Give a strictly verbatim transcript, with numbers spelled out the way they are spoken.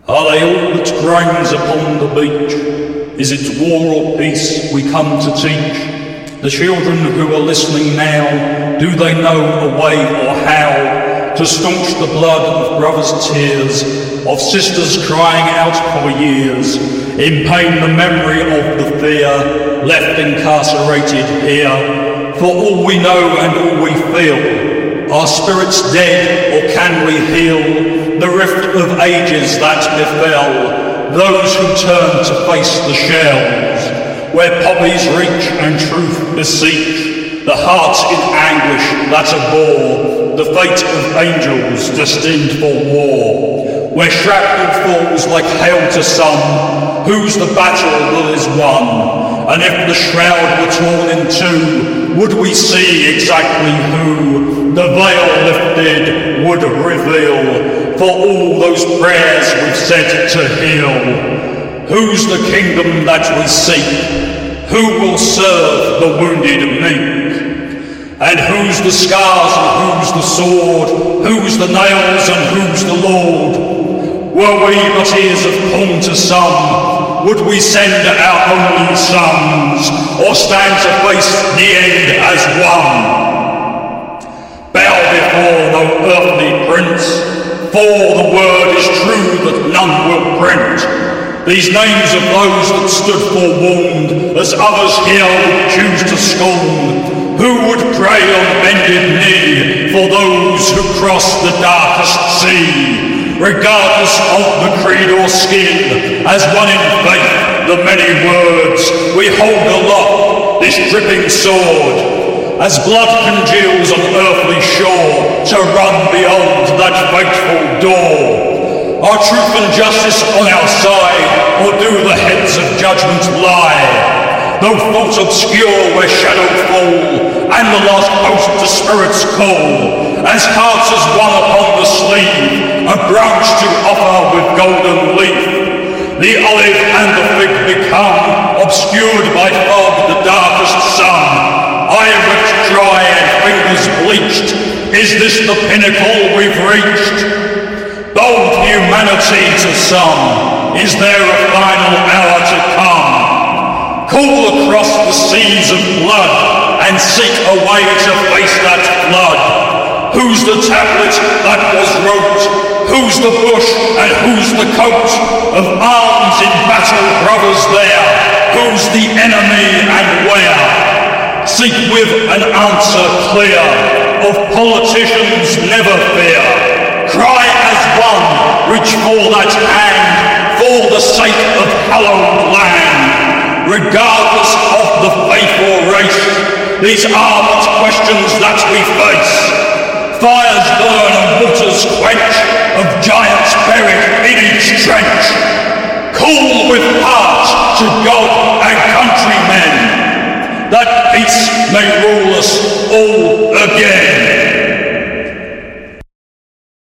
Are they all that grinds upon the beach? Is it war or peace we come to teach? The children who are listening now, do they know a way or how to staunch the blood of brothers' tears, of sisters crying out for years, in pain the memory of the fear, left incarcerated here? For all we know and all we feel, are spirits dead or can we heal the rift of ages that befell those who turn to face the shells, where poppies reach and truth beseech the hearts in anguish that abhor the fate of angels destined for war, where shrapnel falls like hail to some, whose the battle that is won, and if the shroud were torn in two, would we see exactly who the veil lifted would reveal for all those prayers we've said to heal? Who's the kingdom that we seek? Who will serve the wounded meek? And who's the scars and who's the sword? Who's the nails and who's the Lord? Were we but ears of corn to some, would we send our only sons, or stand to face the end as one? Bow before no earthly prince, for the word is true that none will print. These names of those that stood forewarned, as others here would choose to scorn, who would pray on bended knee for those who crossed the darkest sea, regardless of the creed or skin, as one in faith, the many words we hold aloft this dripping sword, as blood congeals on earthly shore to run beyond that fateful door. Are truth and justice on our side, or do the heads of judgment lie? Though thoughts obscure where shadow fall, and the last post to spirits call, as hearts as one upon the sleeve, a branch to offer with golden leaf. The olive and the fig become obscured by fog, the darkest sun. Eye ripped dry and fingers bleached. Is this the pinnacle we've reached? Bold humanity to some, is there a final hour to come? Call across the seas of blood and seek a way to face that flood. Who's the tablet that was wrote? Who's the bush and who's the coat? Of arms in battle, brothers there. Who's the enemy and where? Seek with an answer clear. Of politicians never fear. Cry as one, reach for that hand, for the sake of hallowed land. Regardless of the faith or race, these are but questions that we face. Fires burn and waters quench, of giants buried in each trench. Call with heart to God and countrymen, that peace may rule us all again.